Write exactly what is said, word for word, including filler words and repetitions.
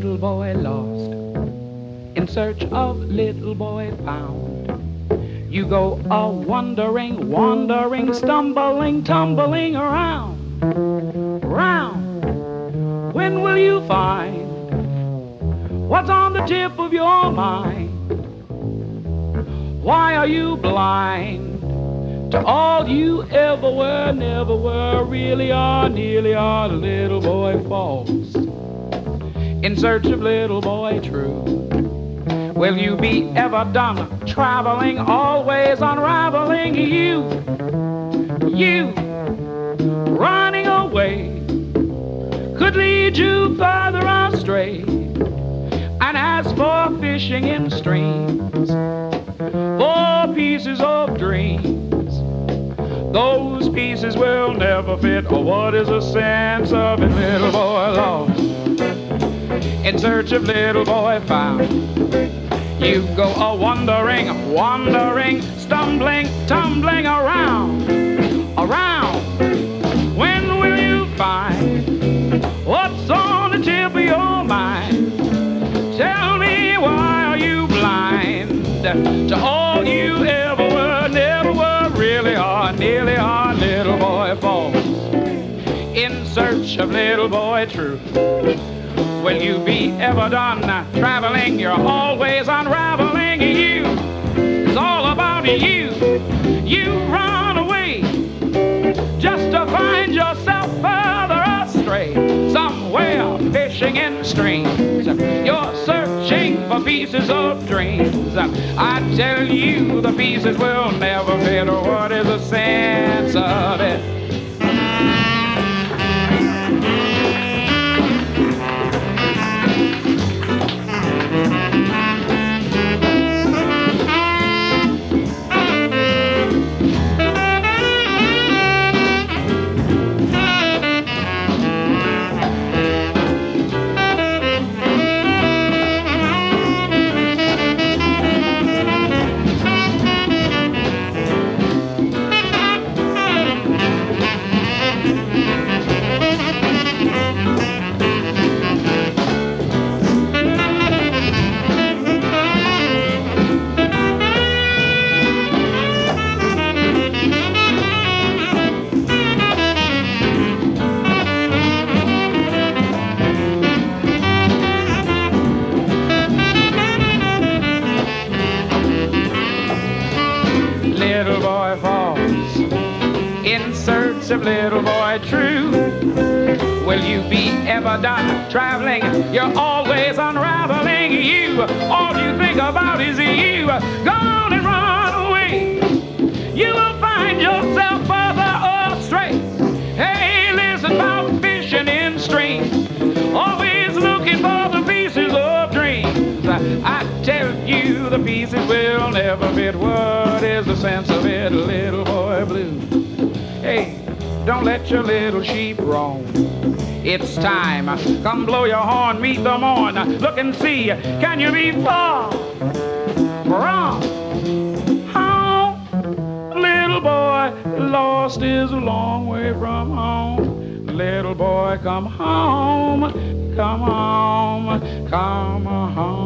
little boy lost, in search of little boy found. You go a wandering, wandering, stumbling, tumbling around, round. When will you find what's on the tip of your mind? Why are you blind to all you ever were, never were, really are, nearly are? Little boy false, in search of little boy true. Will you be ever done traveling, always unraveling? You, you, running away could lead you further astray. And as for fishing in streams for pieces of dreams, those pieces will never fit. Or what is the sense of it? Little boy lost, in search of little boy found. You go a wandering, wandering, stumbling, tumbling around, around. When will you find what's on the tip of your mind? Tell me, why are you blind to all you ever were, never were, really are, nearly are? Little boy false, in search of little boy true. Will you be ever done traveling? You're always unraveling. You, it's all about you. You run away just to find yourself further astray. Somewhere fishing in streams, you're searching for pieces of dreams. I tell you, the pieces will never fit. Or what is the sense of it? Of little boy true. Will you be ever done traveling? You're always unraveling. You, all you think about is you. Go on and run away. You will find yourself further astray. Hey, listen about fishing in streams, always looking for the pieces of dreams. I tell you, the pieces will never fit. What is the sense of it, little boy blue? Hey, don't let your little sheep roam. It's time. Come blow your horn, meet the morn. Look and see, can you be far from home? Little boy lost is a long way from home. Little boy, come home, come home, come home.